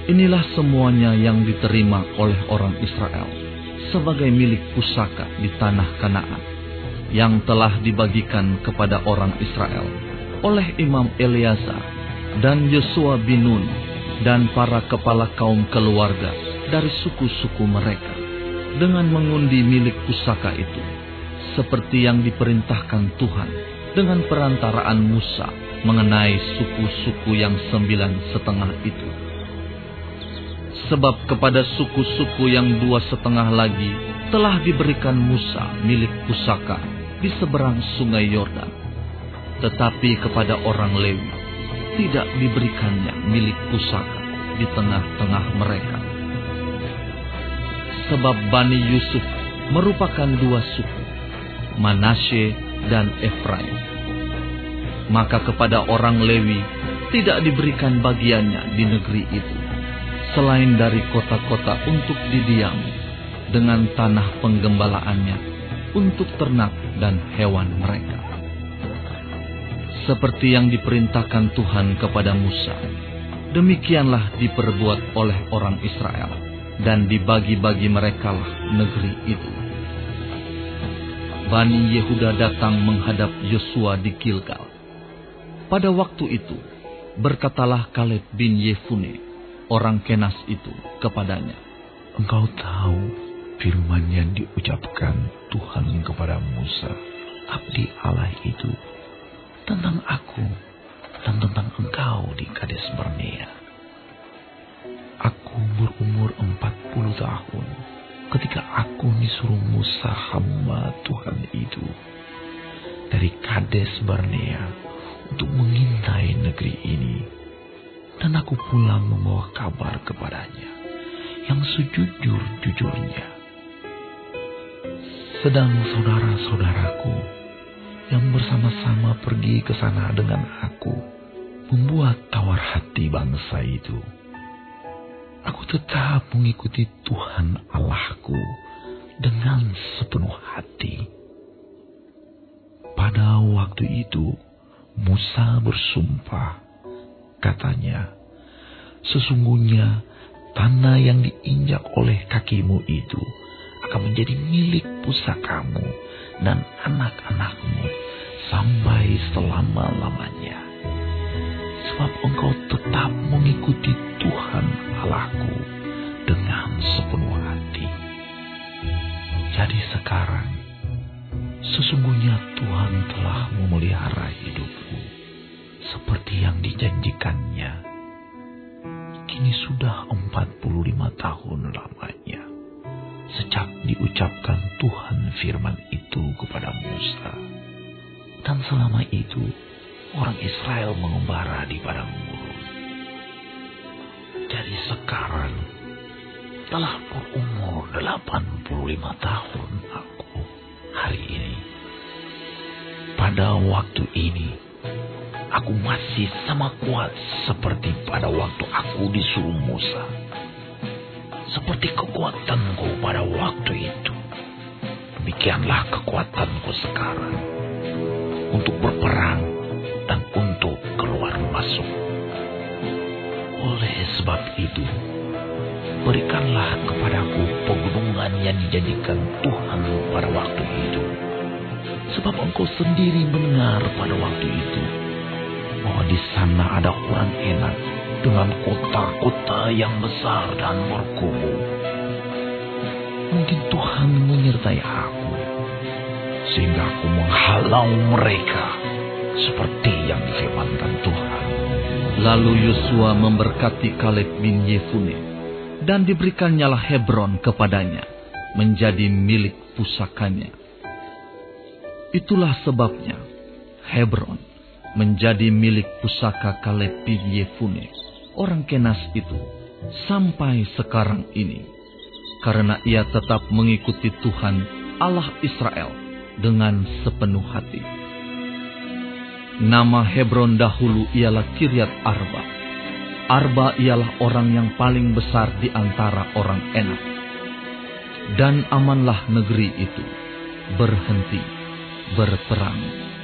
Inilah semuanya yang diterima oleh orang Israel sebagai milik pusaka di tanah Kanaan, yang telah dibagikan kepada orang Israel oleh Imam Eleazar dan Yosua bin Nun dan para kepala kaum keluarga dari suku-suku mereka, dengan mengundi milik pusaka itu, seperti yang diperintahkan Tuhan dengan perantaraan Musa mengenai suku-suku yang 9,5 itu. Sebab kepada suku-suku yang 2,5 lagi telah diberikan Musa milik pusaka di seberang sungai Yordan, tetapi kepada orang Lewi tidak diberikannya milik pusaka di tengah-tengah mereka. Sebab Bani Yusuf merupakan 2 suku, Manasye dan Efraim. Maka kepada orang Lewi tidak diberikan bagiannya di negeri itu, selain dari kota-kota untuk didiami, dengan tanah penggembalaannya untuk ternak dan hewan mereka. Seperti yang diperintahkan Tuhan kepada Musa, demikianlah diperbuat oleh orang Israel, dan dibagi-bagi merekalah negeri itu. Bani Yehuda datang menghadap Yosua di Gilgal. Pada waktu itu, berkatalah Kaleb bin Yefune, orang Kenas itu, kepadanya, "Engkau tahu firman yang diucapkan Tuhan kepada Musa, abdi Allah itu, tentang aku dan tentang engkau di Kades Barnea. Aku berumur 40 tahun ketika aku disuruh Musa hamba Tuhan itu dari Kades Barnea untuk mengintai negeri ini. Dan aku pulang membawa kabar kepadanya yang sejujur-jujurnya. Sedang saudara-saudaraku yang bersama-sama pergi ke sana dengan aku membuat tawar hati bangsa itu. Aku tetap mengikuti Tuhan Allahku dengan sepenuh hati." Pada waktu itu Musa bersumpah, katanya, "Sesungguhnya tanah yang diinjak oleh kakimu itu akan menjadi milik pusakamu dan anak-anakmu sampai selama-lamanya. Sebab engkau tetap mengikuti Tuhan Allahku dengan sepenuh hati. Jadi sekarang, sesungguhnya Tuhan telah memelihara hidupmu seperti yang dijanjikannya. Kini sudah 45 tahun lamanya sejak diucapkan Tuhan firman itu kepada Musa. Dan selama itu orang Israel mengembara di padang gurun. Jadi sekarang telah berumur 85 tahun aku hari ini. Pada waktu ini aku masih sama kuat seperti pada waktu aku disuruh Musa. Seperti kekuatanku pada waktu itu, demikianlah kekuatanku sekarang untuk berperang dan untuk keluar masuk. Oleh sebab itu, berikanlah kepadaku pegunungan yang dijanjikan Tuhan pada waktu itu. Sebab engkau sendiri mendengar pada waktu itu bahwa di sana ada orang enak dengan kota-kota yang besar dan berkubu. Mungkin Tuhan menyertai aku, sehingga aku menghalau mereka seperti yang difirmankan Tuhan." Lalu Yosua memberkati Kaleb bin Yefune, dan diberikannya Hebron kepadanya, menjadi milik pusakanya. Itulah sebabnya Hebron menjadi milik pusaka Kaleb bin Yefune, orang Kenas itu, sampai sekarang ini, karena ia tetap mengikuti Tuhan Allah Israel dengan sepenuh hati. Nama Hebron dahulu ialah Kiryat Arba. Arba ialah orang yang paling besar di antara orang Enak. Dan amanlah negeri itu, berhenti berperang.